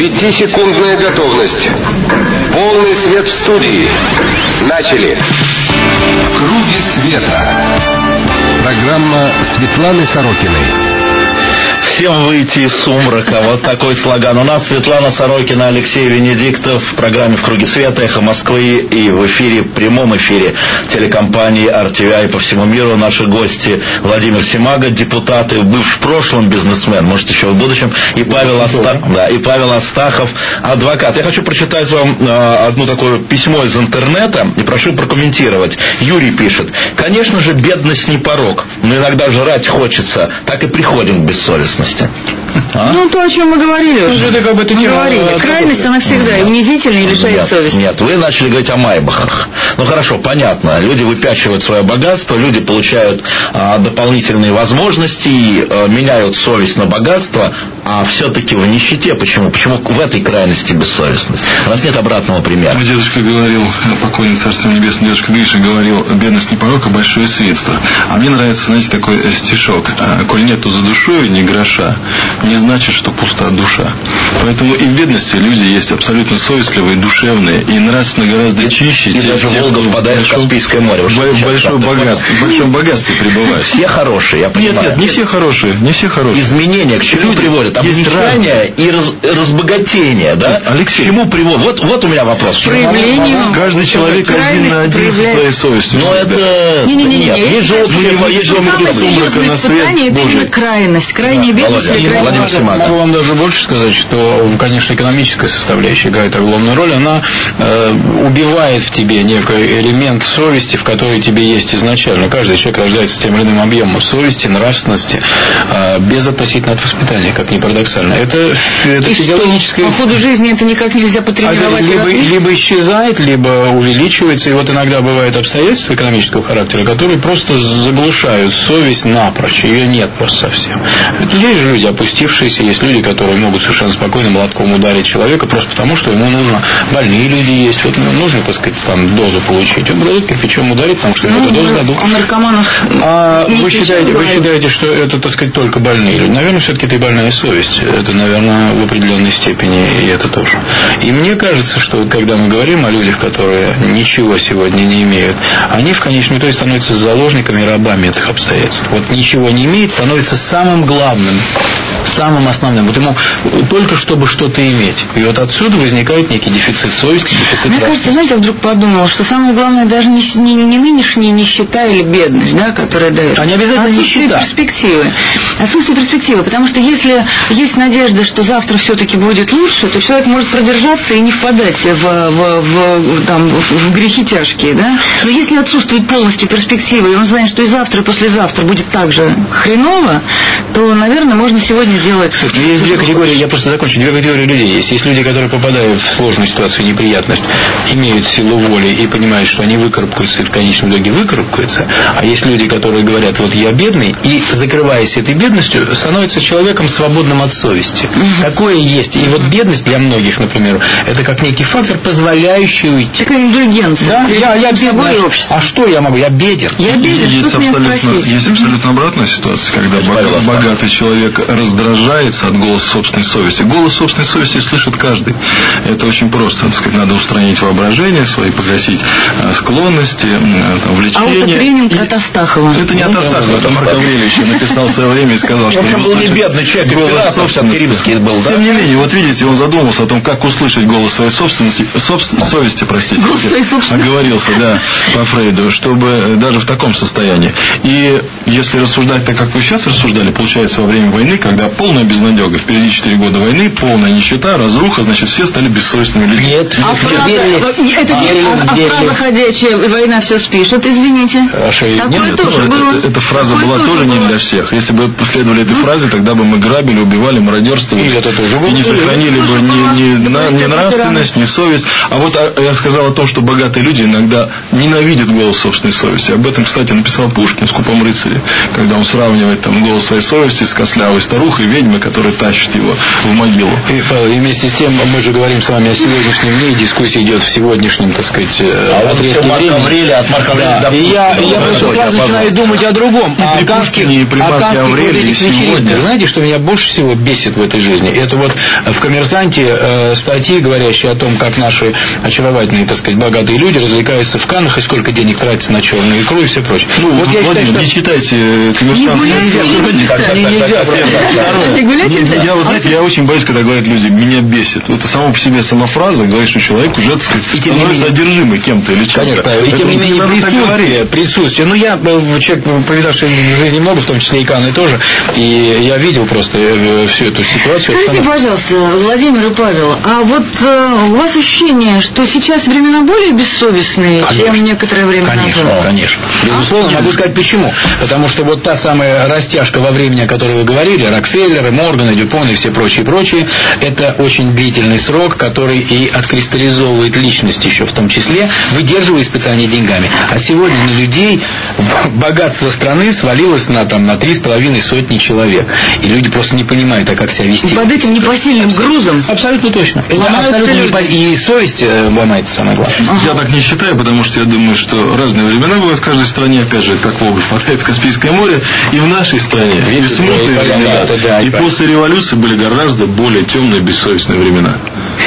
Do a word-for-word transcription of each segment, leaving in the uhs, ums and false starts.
Пятисекундная готовность. Полный свет в студии. Начали. Круги света. Программа Светланы Сорокиной. Всем выйти из сумрака. Вот такой слоган. У нас Светлана Сорокина, Алексей Венедиктов в программе «В круге света», «Эхо Москвы», и в эфире, в прямом эфире телекомпании ар ти ви ай по всему миру. Наши гости Владимир Симага, депутат и бывший в прошлом бизнесмен, может еще в будущем, и Павел, Аста... да, и Павел Астахов, адвокат. Я хочу прочитать вам э, одно такое письмо из интернета и прошу прокомментировать. Юрий пишет: конечно же, бедность не порок, но иногда жрать хочется, так и приходим к бессовестности. А? Ну, то, о чем мы говорили уже. Это как бы это мы говорили. Крайность, она всегда нет. унизительна и лишает нет, совести. Нет, вы начали говорить о майбахах. Ну, хорошо, понятно. Люди выпячивают свое богатство, люди получают а, дополнительные возможности, и, а, меняют совесть на богатство, а все-таки в нищете. Почему? Почему в этой крайности бессовестность? У нас нет обратного примера. Мой дедушка говорил, покойный Царство Небесное, дедушка Гриша говорил: бедность не порок, а большое средство. А мне нравится, знаете, такой стишок: коль нету за душой ни гроша, не значит, что пуста душа. Поэтому и в бедности люди есть абсолютно совестливые, душевные и нравственно гораздо чище. И даже Волга впадает в Каспийское море. В большом богатстве, большом богатстве пребывают. Все хорошие, я понимаю. Нет, нет, не все хорошие, не все хорошие. Изменения к чему приводят? Обнищание и раз, разбогатение, да? Алексей, к чему приводят? Вот, вот у меня вопрос. Проявление. Каждый человек один на один со своей совестью. Но это... Не, не, не, нет, есть же самое серьезное испытание — это именно крайность. Крайняя бедность или крайняя богатство. Могу вам даже больше сказать, что, конечно, экономическая составляющая играет огромную роль. Она э, убивает в тебе некий элемент совести, в который тебе есть изначально. Каждый человек рождается с тем или иным объемом совести, нравственности, э, без относительно от воспитания, как ни парадоксально. Это, это и физиологическое... По ходу жизни это никак нельзя потренировать. Либо, либо исчезает, либо увеличивается. И вот иногда бывают обстоятельства экономического характера, которые просто заглушают совесть напрочь. Ее нет просто совсем. Есть же люди опустившиеся, есть люди, которые могут совершенно спокойно молотком ударить человека просто потому, что ему нужно. Больные люди есть. Вот нужно, так сказать, там дозу получить. Он будет кирпичом ударить, потому что ему ну, эту дозу дадут. А наркоманов... А вы считаете, вы считаете, что это, так сказать, только больные люди? Наверное, все-таки это и больная совесть. Это, наверное, в определенной степени, и это тоже. И мне кажется, что когда мы говорим о людях, которые ничего сегодня не имеют, они в конечном итоге становятся заложниками и рабами этих обстоятельств. Вот ничего не имеет, становится самым главным, самым основным. Вот ему только чтобы что-то иметь. И вот отсюда возникает некий дефицит совести, дефицит Мне кажется, знаете, я вдруг подумала, что самое главное даже не, не, не нынешняя нищета или бедность, да, которая дает. А не обязательно а отсутствие нищета. перспективы. Отсутствие перспективы. Потому что если есть надежда, что завтра все-таки будет лучше, то человек может продержаться и не впадать в, в, в, там, в грехи тяжкие, да. Но если отсутствует полностью перспектива, и он знает, что и завтра, и послезавтра будет так же хреново, то, наверное, можно сегодня делать... Есть две категории, я просто закончу, две категории людей есть. Есть люди, которые, попадают в сложную ситуацию, неприятность, имеют силу воли и понимают, что они выкарабкаются и в конечном итоге выкарабкаются. А есть люди, которые говорят: вот я бедный, и, закрываясь этой бедностью, становится человеком свободным от совести. Угу. Такое есть. И вот бедность для многих, например, это как некий фактор, позволяющий уйти. Такая индульгенция. Да, я, я бедный. А что я могу? Я беден. Я беден, есть что меня спросить? Есть абсолютно обратная ситуация, когда богатый, богатый человек раздражается от голоса собственной совести. Голос собственной совести слышит каждый. Это очень просто. Так сказать, надо устранить воображение свои, погасить а, склонности, а, там, влечения. А вот это тренинг и... от Астахова. Это не от Астахова, это Марк Аврелиевич написал в свое время и сказал, что... Он был не бедный человек, голос собственности был, да? Тем не менее, вот видите, он задумался о том, как услышать голос своей собственности, собствен... совести, простите. Голос своей собственности. Оговорился, да, по Фрейду, чтобы даже в таком состоянии. И если рассуждать так, как вы сейчас рассуждали, получается, во время войны, когда полная безнадега, впереди четыре года войны, полная нищета, разруха, значит, все стали бессовестными людьми. Нет, а нет, фраза, верили, это, верили, а, а верили. фраза ходячая, война все спишет, извините. А что, Такое нет, тоже это, было. Это, эта фраза Такое была тоже, тоже было. не для всех. Если бы последовали этой фразе, тогда бы мы грабили, убивали, мародерствовали. И, это тоже и не сохранили бы ни, ни, на, ни нравственность, ни совесть. А вот а, я сказал о том, что богатые люди иногда ненавидят голос собственной совести. Об этом, кстати, написал Пушкин в «Скупом рыцаре», когда он сравнивает там голос своей совести с трусливой старухой, ведьмой, которая тащит его в могилу. И, и вместе с тем мы же говорим с вами о сегодняшнем дне, и дискуссия идет в сегодняшнем, так сказать, а отрезке вот времени. Аврелия, от Марка Аврелия, да. до И я, ну, я просто сразу начинаю думать о другом. О канских, о канских вот этих вечеринках. Знаете, что меня больше всего бесит в этой жизни? Это вот в «Коммерсанте» э, статьи, говорящие о том, как наши очаровательные, так сказать, богатые люди развлекаются в Каннах и сколько денег тратится на черную икру и все прочее. Ну, вот я Владимир, считаю, не что... читайте «Коммерсант». Я, вы знаете, я очень боюсь, когда говорят люди, меня бесит. Это само по себе сама фраза говорит, что человек уже, так сказать, становится одержимый кем-то или чем-то. Конечно, и тем не менее присутствие, присутствие. Ну, я человек, повидавший в жизни много, в том числе и Канны тоже, и я видел просто всю эту ситуацию. Скажите, Она... пожалуйста, Владимир и Павел, а вот э, у вас ощущение, что сейчас времена более бессовестные, конечно, чем некоторое время конечно, назад? Конечно, конечно. Безусловно, а? могу сказать почему. Потому что вот та самая растяжка во времени, о которой вы говорили, Рокфеллеры, Морганы, Дюпон и все прочие, прочие, это очень длительный срок, который и откристаллизовывает личность еще в том числе, выдерживая испытания деньгами. А сегодня на людей богатство страны свалилось на, там, на три с половиной сотни человек. И люди просто не понимают, а как себя вести. Под этим непосильным грузом. Абсолютно точно. Абсолютно непо... И совесть ломается, самое главное. Ага. Я так не считаю, потому что я думаю, что разные времена бывают в каждой стране. Опять же, как Волга впадает в Каспийское море. И в нашей стране. И смутные времена. Да, да, и после революции были гораздо более темные, бессовестные времена.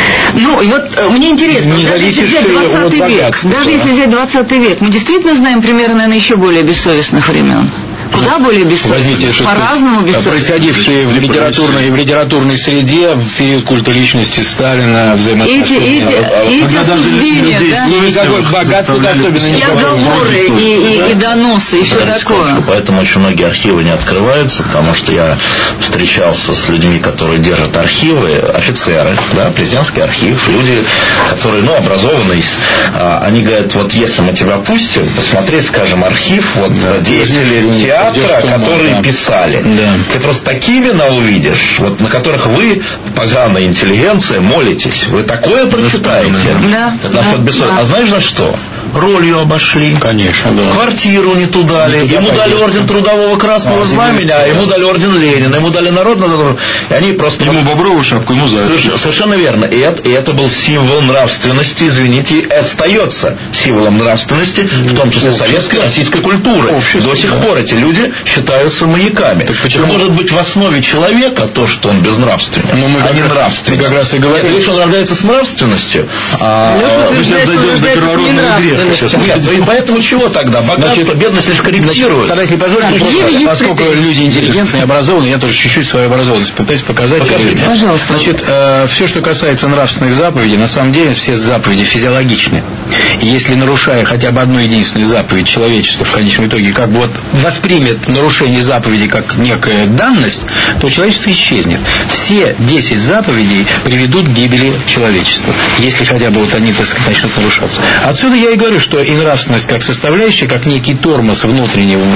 Ну, и вот мне интересно, не даже если взять двадцатый век, даже если взять двадцатый век, мы действительно знаем примерно, наверное, еще более бессовестных времен. Куда более бессовестные, по-разному бессовестные. Происходившие в литературной, в литературной среде в период культа личности Сталина, взаимоотношения. Эти, эти, эти осуждения, да? Никакой богатства особенно не и оговоры, и, и, и доносы, и все такое. Поэтому очень многие архивы не открываются, потому что я встречался с людьми, которые держат архивы, офицеры, да, президентский архив, люди, которые, ну, образованные, они говорят, вот если мы тебя пустим, посмотреть, скажем, архив, вот, да, деятелей театра, которые да. писали. Да. Ты просто такие имена увидишь, вот на которых вы, поганая интеллигенция, молитесь. Вы такое прочитаете. Да. Да. Да. А знаешь за что? Ролью обошли. Конечно, да. Квартиру не туда дали. Ему дали орден Трудового Красного а, Знамени, а ему дали орден Ленина, ему дали Народного. И они просто... Ему бобровую шапку, ему за это. Совершенно верно. И это, и это был символ нравственности, извините, и остается символом нравственности, в том числе Общество. Советской, российской культуры. Общество, До сих да. пор эти люди считаются маяками. Так почему? Так может быть в основе человека то, что он безнравственный, ну, мы а не нравственный. Как раз и говорим. Лишь он рождается с нравственностью. А, а, мы сейчас дойдем до первородного греха. Нет, и поэтому чего тогда? Богатство, значит, бедность лишь корректирует. Тогда, если позволите, да, просто, поскольку люди интеллигентные, образованные, я тоже чуть-чуть свою образованность пытаюсь показать. Покажите. Пожалуйста. Значит, э, все, что касается нравственных заповедей, на самом деле все заповеди физиологичны. И если, нарушая хотя бы одну единственную заповедь, человечество в конечном итоге как бы вот воспримет нарушение заповеди как некая данность, то человечество исчезнет. Все десять заповедей приведут к гибели человечества, если хотя бы вот они, так сказать, начнут нарушаться. Отсюда я и говорю, что и нравственность как составляющая, как некий тормоз внутренний в,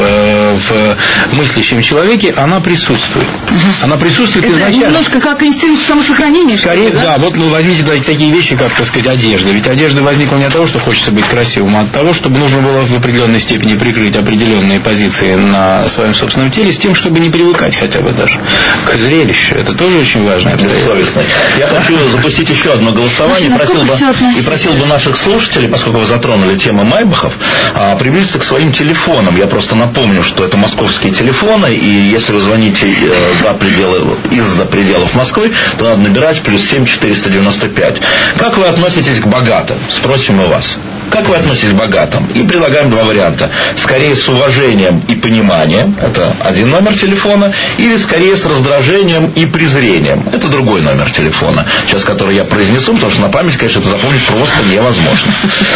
в мыслящем человеке, она присутствует. Угу. Она присутствует это изначально. Немножко как инстинкт самосохранения. Скорее, да? да. Вот ну, возьмите такие вещи, как, так сказать, одежда. Ведь одежда возникла не от того, что хочется быть красивым, а от того, чтобы нужно было в определенной степени прикрыть определенные позиции на своем собственном теле, с тем, чтобы не привыкать хотя бы даже к зрелищу. Это тоже очень важно. Бессовестно. Я хочу запустить еще одно голосование. Просил бы, и просил бы наших слушателей, поскольку вы затронули тему майбахов, приблизиться к своим телефонам. Я просто напомню, что это московские телефоны, и если вы звоните за пределы, из-за пределов Москвы, то надо набирать плюс семь четыреста девяносто пять. Как вы относитесь к богатым? Спросим мы вас. Как вы относитесь к богатым? И предлагаем два варианта. Скорее с уважением и пониманием, это один номер телефона, или скорее с раздражением и презрением, это другой номер телефона, сейчас который я произнесу, потому что на память, конечно, это запомнить просто невозможно.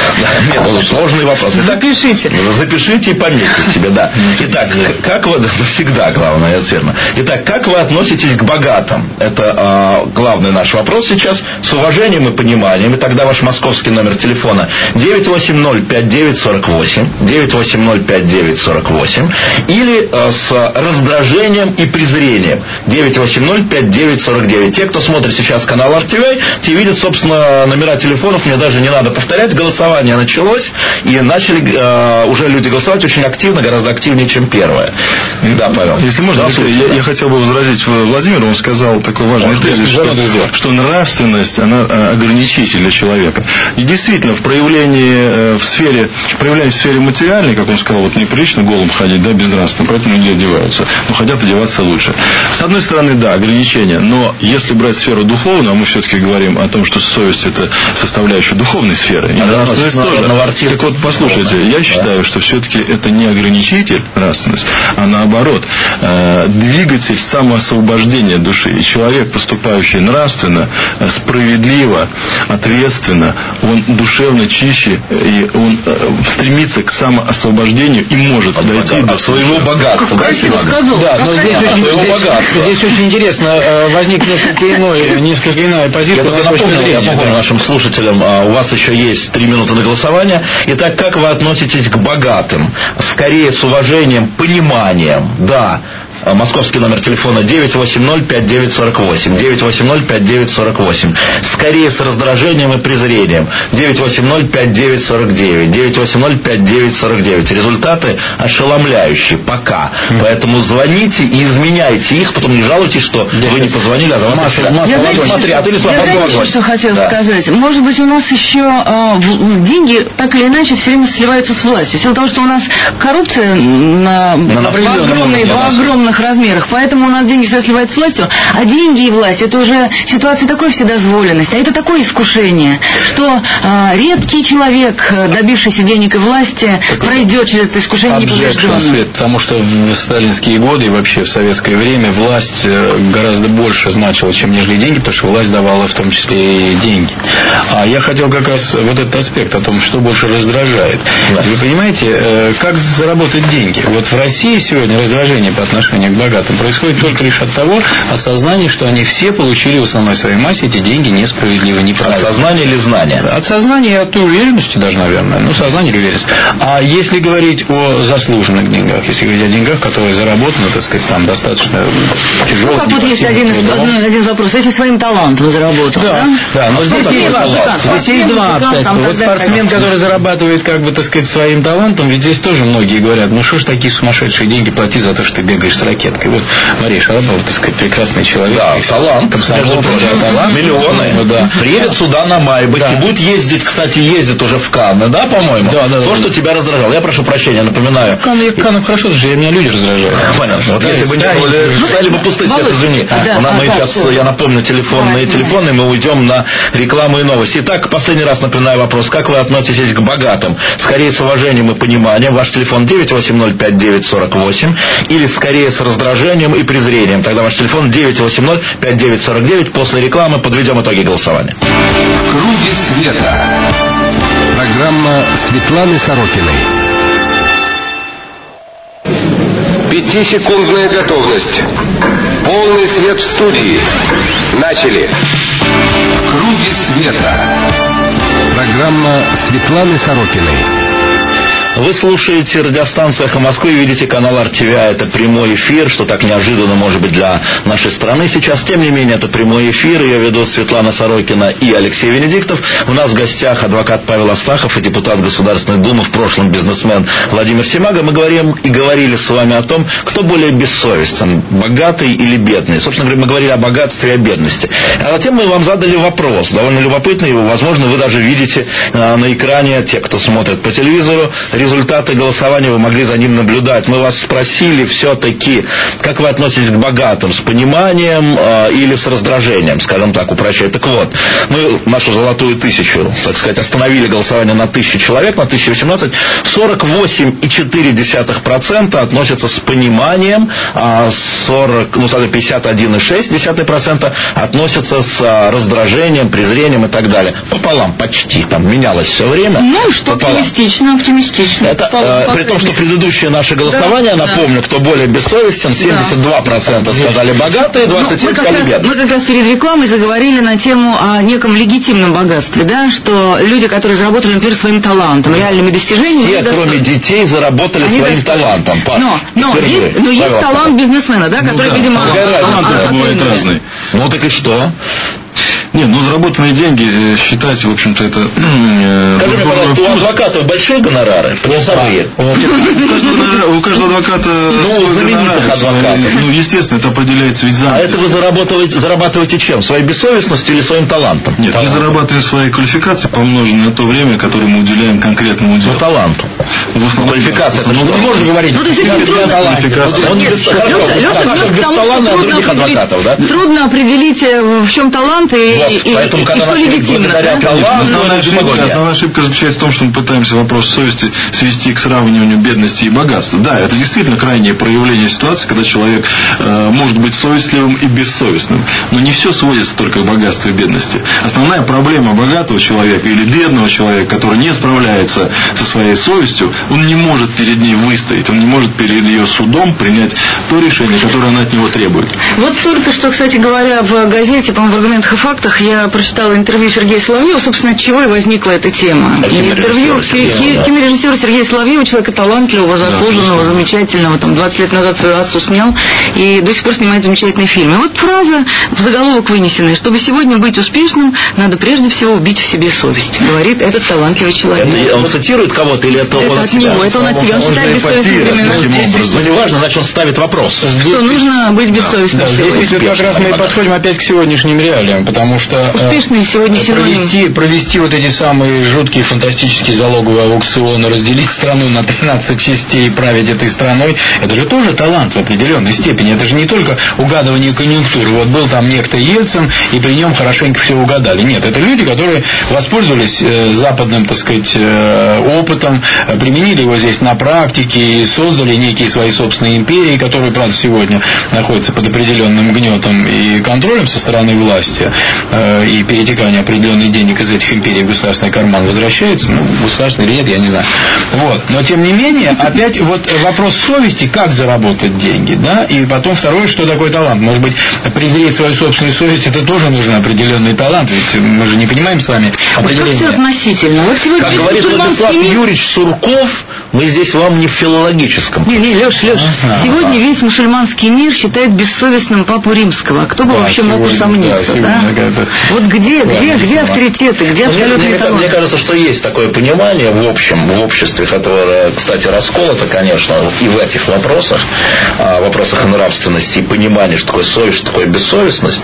Нет, сложный вопрос. Запишите. Запишите и пометьте себе, да. Итак, как вы, всегда главное, это верно. Итак, как вы относитесь к богатым? Это главный наш вопрос сейчас. С уважением и пониманием, и тогда ваш московский номер телефона девять девять восемь ноль пять девять сорок восемь, девять восемь ноль пять девять сорок восемь, или э, с раздражением и презрением девять восемь ноль пять девять сорок девять. Те, кто смотрит сейчас канал ар ти ви, те видят, собственно, номера телефонов, мне даже не надо повторять. Голосование началось, и начали э, уже люди голосовать очень активно, гораздо активнее, чем первое. Да, Павел. Если можно, да, я, я хотел бы возразить Владимиру, он сказал такой важный тезис, что, что нравственность, она ограничитель для человека. И действительно, в проявлении в сфере, проявляясь в сфере материальной, как он сказал, вот неприлично голым ходить, да, безнравственно, поэтому люди одеваются. Но хотят одеваться лучше. С одной стороны, да, ограничения, но если брать сферу духовную, а мы все-таки говорим о том, что совесть это составляющая духовной сферы, и нравственность тоже. Так вот, послушайте, я считаю, что все-таки это не ограничитель нравственность, а наоборот, двигатель самоосвобождения души. И человек, поступающий нравственно, справедливо, ответственно, он душевно чище, и он стремится к самоосвобождению и может от дойти богат, до своего богатства. Да, но здесь очень, здесь, здесь очень интересно, возник несколько иной, несколько иная позиция. Я, напомню, я напомню нашим слушателям, у вас еще есть три минуты на голосование. Итак, как вы относитесь к богатым? Скорее с уважением, пониманием, да. Московский номер телефона девять восемь ноль пять девять сорок восемь, девять восемь ноль пять девять сорок восемь. Скорее с раздражением и презрением девять восемь ноль пять девять сорок девять, девять восемь ноль пять девять сорок девять. Результаты ошеломляющие пока. Mm. Поэтому звоните и изменяйте их, потом не жалуйтесь, что я вы не позвонили, а за вас Маша, Маша, я знаете, смотрят, или я знаете, что хотела да. сказать. Может быть, у нас еще э, деньги так или иначе все время сливаются с властью. В силу того, что у нас коррупция на, на в огромной, в огромных размерах. Поэтому у нас деньги всегда сливаются с властью. А деньги и власть — это уже ситуация такой вседозволенности. А это такое искушение, что э, редкий человек, добившийся денег и власти, так пройдет через это искушение непобежденным. Потому что в сталинские годы и вообще в советское время власть гораздо больше значила, чем нежели деньги, потому что власть давала в том числе и деньги. А я хотел как раз вот этот аспект о том, что больше раздражает. Да. Вы понимаете, как заработать деньги? Вот в России сегодня раздражение по отношению к богатым происходит только лишь от того осознания, что они все получили в основной своей массе эти деньги несправедливо, неправильно. От сознания или знания? От сознания и от уверенности даже, наверное. Ну, сознание или уверенность. А если говорить о заслуженных деньгах, если говорить о деньгах, которые заработаны, так сказать, там достаточно тяжелых. Ну, как вот есть один, один вопрос. Если своим талантом заработал, да? Да, да, но а здесь, есть два, здесь есть два обстоятельства. Вот спортсмен, который зарабатывает, как бы, так сказать, своим талантом, ведь здесь тоже многие говорят, ну что ж такие сумасшедшие деньги плати за то, что ты бегаешь с ракеткой. Вот Мария Шарапова, так сказать, прекрасный человек. Да, талант. Между прочим, талант. Миллионы. Ну, да. Приедет да. сюда на Майбахе, да. будет ездить, кстати, ездит уже в Канны, да, по-моему? Да, да. То, да, что да. тебя раздражало. Я прошу прощения, напоминаю. Канны, Канны хорошо, что меня люди раздражают. Понятно. Вот если бы не были, стали бы пустые, свет, извини. Да. Мы а, сейчас, да. я напомню, телефонные да. телефоны, мы уйдем на рекламу и новости. Итак, последний раз напоминаю вопрос. Как вы относитесь к богатым? Скорее с уважением и пониманием. Ваш телефон девять восемь ноль пять девять сорок восемь. Или скорее с раздражением и презрением. Тогда ваш телефон девять восемь ноль пять девять сорок девять. После рекламы подведем итоги голосования. В круге света. Программа Светланы Сорокиной. Пятисекундная готовность. Полный свет в студии. Начали. В круге света. Программа Светланы Сорокиной. Вы слушаете радиостанцию «Эхо Москвы» и видите канал ар ти ви. Это прямой эфир, что так неожиданно может быть для нашей страны сейчас. Тем не менее, это прямой эфир. Ее ведут Светлана Сорокина и Алексей Венедиктов. У нас в гостях адвокат Павел Астахов и депутат Государственной Думы, в прошлом бизнесмен Владимир Семага. Мы говорим и говорили с вами о том, кто более бессовестен, богатый или бедный. Собственно говоря, мы говорили о богатстве и о бедности. А затем мы вам задали вопрос, довольно любопытный. Возможно, вы даже видите на экране, те, кто смотрит по телевизору, результаты голосования, вы могли за ним наблюдать. Мы вас спросили все-таки, как вы относитесь к богатым, с пониманием э, или с раздражением, скажем так, упрощая. Так вот, мы нашу золотую тысячу, так сказать, остановили голосование на тысячу человек, на тысячу восемнадцать. сорок восемь целых четыре десятых процента относятся с пониманием, а сорок, ну, пятьдесят один целых шесть десятых процента относятся с а, раздражением, презрением и так далее. Пополам, почти. Там менялось все время. Ну, что Пополам. оптимистично, оптимистично. конечно. Это, э, при том, что предыдущее наше голосование, да, напомню, да. кто более бессовестен, семьдесят два процента да. сказали богатые, двадцать семь процентов сказали бедные. Мы как раз перед рекламой заговорили на тему о неком легитимном богатстве, да, что люди, которые заработали, например, своим талантом, реальными достижениями... Все, кроме детей, заработали они своим достойны. талантом. Но, но есть, но есть талант бизнесмена, да, который, ну, да, видимо... талант бывает разный. Ну так и что? Не, ну заработанные деньги, считайте, в общем-то, это... Э, Скажи мне, пожалуйста, у адвокатов большие гонорары? Почасовые? У каждого адвоката... Ну, знаменитых адвокатов. Ну, естественно, это определяется ведь А это вы зарабатываете, зарабатываете чем? Своей бессовестностью или своим талантом? Нет, мы зарабатываем своей квалификацией, помноженной на то время, которое мы уделяем конкретному делу. По таланту. Квалификация, это что? Не можешь говорить. Ну, то есть очень трудно... Трудно определить, в чем талант и... И, Поэтому, и, когда и что легитимно, да? Основная ошибка, основная ошибка заключается в том, что мы пытаемся вопрос совести свести к сравниванию бедности и богатства. Да, это действительно крайнее проявление ситуации, когда человек э, может быть совестливым и бессовестным. Но не все сводится только к богатству и бедности. Основная проблема богатого человека или бедного человека, который не справляется со своей совестью, он не может перед ней выстоять, он не может перед ее судом принять то решение, которое она от него требует. Вот только что, кстати говоря, в газете, по-моему, в «Аргументах и фактах» я прочитала интервью Сергея Соловьева, собственно, от чего и возникла эта тема. А интервью кинорежиссера Сергея Соловьева, человека талантливого, заслуженного, да, замечательного, там, двадцать лет назад свою «Ассу» снял, и до сих пор снимает замечательные фильмы. И вот фраза в заголовок вынесенная: чтобы сегодня быть успешным, надо прежде всего убить в себе совесть, говорит этот талантливый человек. Это он цитирует кого-то или это, это он от себя? него, это он от себя, он считает бессовестным времена. Ну, не важно, значит, он ставит вопрос. Что нужно быть бессовестным. Да, здесь вот как раз мы и подходим опять к сегодняшним реалиям, потому что успешный сегодня провести, провести вот эти самые жуткие фантастические залоговые аукционы, разделить страну на тринадцать частей и править этой страной, это же тоже талант в определенной степени. Это же не только угадывание конъюнктуры. Вот был там некто Ельцин, и при нем хорошенько все угадали. Нет, это люди, которые воспользовались э, западным, так сказать, э, опытом, э, применили его здесь на практике и создали некие свои собственные империи, которые, правда, сегодня находятся под определенным гнетом и контролем со стороны власти, э, и перетекание определенных денег из этих империй в государственный карман возвращается, ну, государственный или нет, я не знаю. Вот. Но, тем не менее, опять вот вопрос совести, как заработать деньги, да, и потом второе, что такое талант. Может быть, презреть свою собственную совесть, это тоже нужен определенный талант, ведь мы же не понимаем с вами определение. Вот как все относительно. Вот сегодня, как говорит Владислав мир... Юрьевич Сурков, мы здесь вам не в филологическом. Не, не, Леш, Леш, ага. Сегодня весь мусульманский мир считает бессовестным Папу Римского. А кто бы да, вообще сегодня, мог усомниться, да? да? Вот где, да, где, где авторитеты, где абсолютный талант? Мне кажется, что есть такое понимание в общем, в обществе, которое, кстати, расколото, конечно, и в этих вопросах, в вопросах нравственности и понимания, что такое совесть, что такое бессовестность.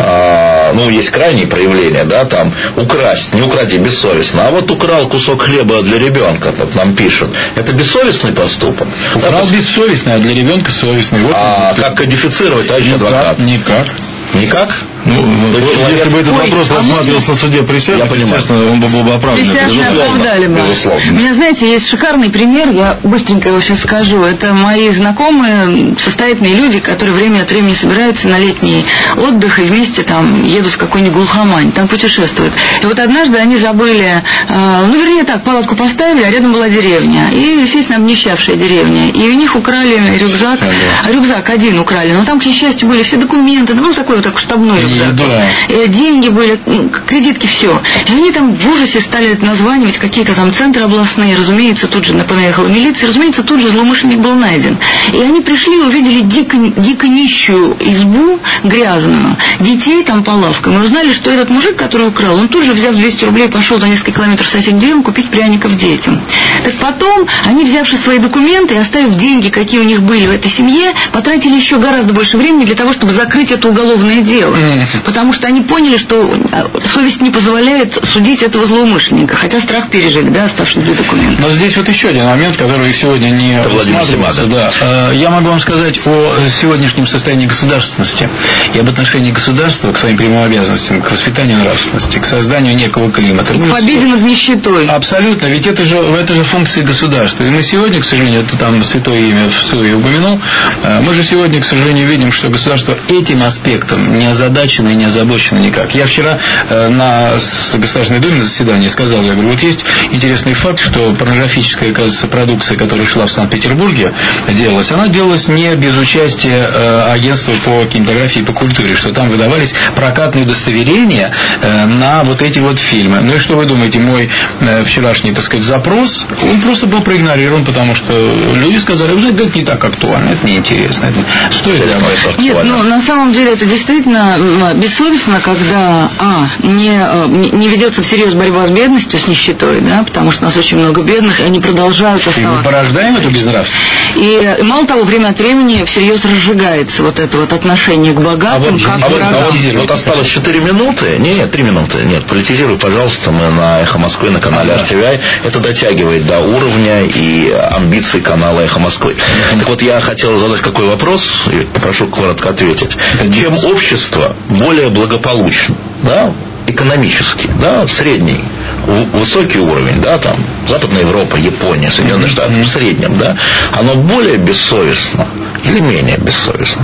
Ну, есть крайние проявления, да, там, украсть, не укради бессовестно, а вот украл кусок хлеба для ребенка, вот нам пишут. Это бессовестный поступок. Украл это... бессовестный, а для ребенка совестный. Вот а как кодифицировать, товарищ адвокат? Никак. Никак? Ну, человек... если бы этот Ой, вопрос а рассматривался на суде присяжных, естественно, он бы был бы оправдан. Безусловно. Безусловно. У меня, знаете, есть шикарный пример, я быстренько его сейчас скажу. Это мои знакомые, состоятельные люди, которые время от времени собираются на летний отдых и вместе там едут в какой-нибудь глухомань, там путешествуют. И вот однажды они забыли, э, ну, вернее так, палатку поставили, а рядом была деревня. И, естественно, обнищавшая деревня. И у них украли рюкзак, а рюкзак один украли, но там, к несчастью, были все документы, ну, такой вот так штабной рюкзак. Да. Деньги были, кредитки, все. И они там в ужасе стали названивать какие-то там центры областные. Разумеется, тут же понаехала милиция. Разумеется, тут же злоумышленник был найден. И они пришли и увидели дико, дико нищую избу грязную, детей там по лавкам. И узнали, что этот мужик, который украл, он тут же, взяв двести рублей, пошел за несколько километров в соседнюю деревню купить пряников детям. Так потом они, взявши свои документы и оставив деньги, какие у них были в этой семье, потратили еще гораздо больше времени для того, чтобы закрыть это уголовное дело. Потому что они поняли, что совесть не позволяет судить этого злоумышленника, хотя страх пережили, да, оставшись без документов. Но здесь вот еще один момент, который сегодня не рассматривается. Да. Я могу вам сказать о сегодняшнем состоянии государственности и об отношении государства к своим прямым обязанностям, к воспитанию нравственности, к созданию некого климата. К победе над нищетой. Абсолютно, ведь это же, это же функции государства. И мы сегодня, к сожалению, это там святое имя в Суе упомянул, мы же сегодня, к сожалению, видим, что государство этим аспектом не озадачено озадачены и не озабочены никак. Я вчера э, на Государственной Думе на заседании сказал, я говорю, вот есть интересный факт, что порнографическая, кажется, продукция, которая шла в Санкт-Петербурге, делалась, она делалась не без участия э, агентства по кинематографии и по культуре, что там выдавались прокатные удостоверения э, на вот эти вот фильмы. Ну и что вы думаете, мой э, вчерашний, так сказать, запрос, он просто был проигнорирован, потому что люди сказали, вы знаете, это не так актуально, это неинтересно. Это... Что это? Нет, ну на самом деле это действительно бессовестно, когда а, не, не ведется всерьез борьба с бедностью, с нищетой, да, потому что у нас очень много бедных, и они продолжают оставаться. И мы порождаем эту безнравственность. И мало того, время от времени всерьез разжигается вот это вот отношение к богатым, а вот, как а вот, врагам. А вот, вот осталось четыре минуты. Нет, три минуты. Нет, политизируй, пожалуйста, мы на Эхо Москвы, на канале ар ти ви ай. Это дотягивает до уровня и амбиций канала Эхо Москвы. Так вот, я хотел задать какой вопрос, и попрошу коротко ответить. Чем общество более благополучно, да, экономически, да, средний, высокий уровень, да, там, Западная Европа, Япония, Соединенные Штаты, в среднем, да, оно более бессовестно или менее бессовестно?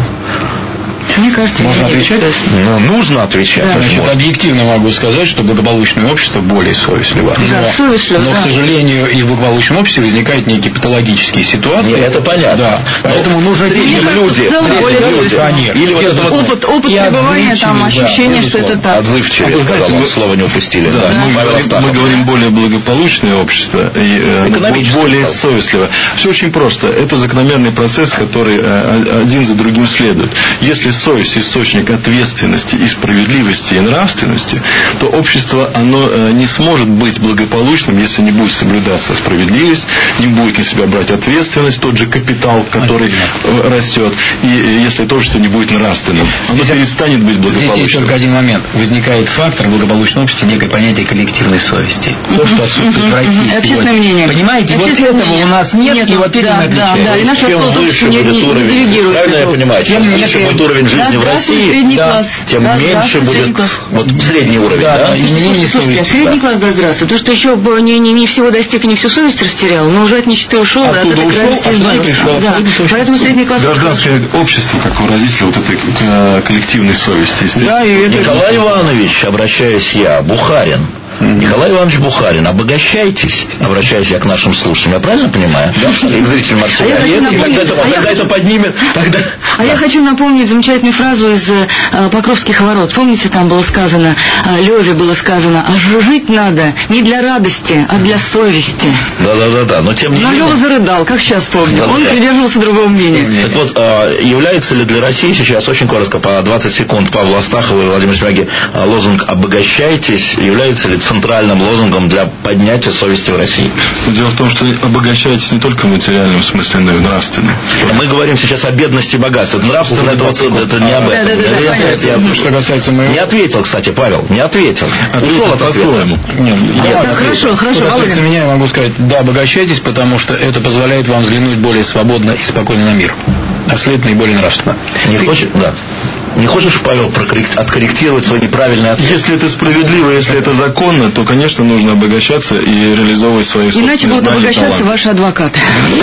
Мне кажется, можно отвечать? Ну, нужно отвечать. Да. Значит, объективно могу сказать, что благополучное общество более совестливо. Да, но, совестливо, но да. к сожалению, и в благополучном обществе возникают некие патологические ситуации. Нет, это понятно. Да. Поэтому но нужно делить люди. люди. Конечно. Или вот это вот опыт, опыт пребывания, там ощущение, да, что это так. Отзывчивее, сказал, мы слова не упустили. Да, Да. Мы, Да. говорим, мы говорим более благополучное общество и э, более совестливо. Все очень просто. Это закономерный процесс, который э, один за другим следует. Если совесть источник ответственности и справедливости и нравственности, то общество, оно э, не сможет быть благополучным, если не будет соблюдаться справедливость, не будет на себя брать ответственность, тот же капитал, который э, растет, и э, если это общество не будет нравственным, оно перестанет быть благополучным. Здесь есть только один момент. Возникает фактор в благополучном обществе, некое понятие коллективной совести. То, что отсутствует в России сегодня. Общественное мнение. Понимаете, вот этого у нас нет, и вот этим мы отличаемся. Да, и наш Чем выше будет уровень, правильно я понимаю, чем выше будет уровень жизни в России, средний да, класс. тем Да, меньше будет вот средний уровень, да, да? да, Слушайте, слушайте, а средний класс, да, здравствуй. Потому что еще не, не, не всего достиг и не всю совесть растерял, но уже от нищеты ушел, да, от этой крайности избавился. Да. Поэтому средний класс... Гражданское общество, как выразитель вот этой коллективной совести. Да, и это... Николай Иванович, обращаюсь я, Бухарин. Николай Иванович Бухарин, обогащайтесь, обращаюсь я к нашим слушателям, я правильно понимаю? Да, и к зрителям ар ти ви ай. А И когда это, а когда это поднимет, тогда... А да. я хочу напомнить замечательную фразу из э, Покровских ворот. Помните, там было сказано, э, Леве было сказано, а жить надо не для радости, а для совести. Да-да-да, но тем не Но менее... Лева зарыдал, как сейчас помню. Да, Он да. придерживался другого мнения. Так вот, является ли для России сейчас, очень коротко, по двадцать секунд, Павла Астахова и Владимира Шмяги, лозунг «Обогащайтесь» является ли центральным лозунгом для поднятия совести в России? Дело в том, что обогащайтесь не только в материальном смысле, но и в нравственном. Мы говорим сейчас о бедности и богатстве. Нравственно это, вот, это не об этом. Да, да, да, я, понятно. я, Что касается моего... не ответил, кстати, Павел, не ответил. Ушел от ответа. Нет, Нет, я так, хорошо, хорошо, Что касается Володя. меня, я могу сказать, да, обогащайтесь, потому что это позволяет вам взглянуть более свободно и спокойно на мир. А следовательно, и более нравственно. Не хочешь? Да. Не хочешь, Павел, прокоррект... откорректировать свой неправильный ответ? Если это справедливо, если это законно, то, конечно, нужно обогащаться и реализовывать свои собственные Иначе будут знания и обогащаться таланты. ваши адвокаты.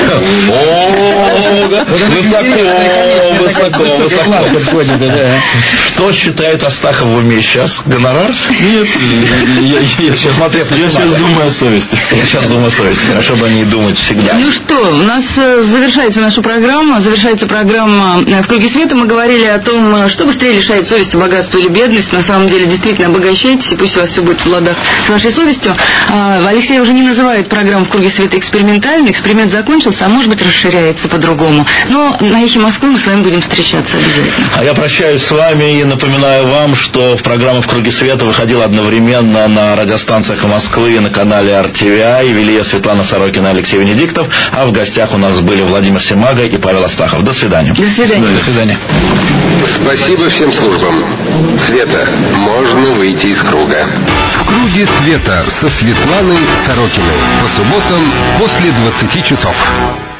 О, высоко, высоко, высоко. Что считает Астахов в уме сейчас? Гонорар? Нет, я, я, Сейчас смотрев на я сейчас Тимата. думаю о совести. Я сейчас думаю о совести. Хорошо бы они думать всегда. Ну что, у нас э, завершается наша программа, завершается программа э, «В круге света». Мы говорили о том, э, что быстрее лишает совести, богатство или бедность. На самом деле, действительно, обогащайтесь, и пусть у вас все будет в ладах с вашей совестью. А, Алексей уже не называет программу «В круге света» экспериментальной. Эксперимент закончился, а может быть, расширяется по-другому. Но на Эхе Москвы мы с вами будем встречаться обязательно. А я прощаюсь с вами и напоминаю вам, что в программа «В круге света» выходила одновременно на радиостанциях Москвы и на канале ар ти ви ай. Вели ее Светлана Сорокина и Алексей Венедиктов. А в гостях у нас были Владимир Семага и Павел Астахов. До свидания. До свидания. До свидания. Спасибо всем службам. Света, можно выйти из круга. В круге света со Светланой Сорокиной. По субботам после двадцати часов.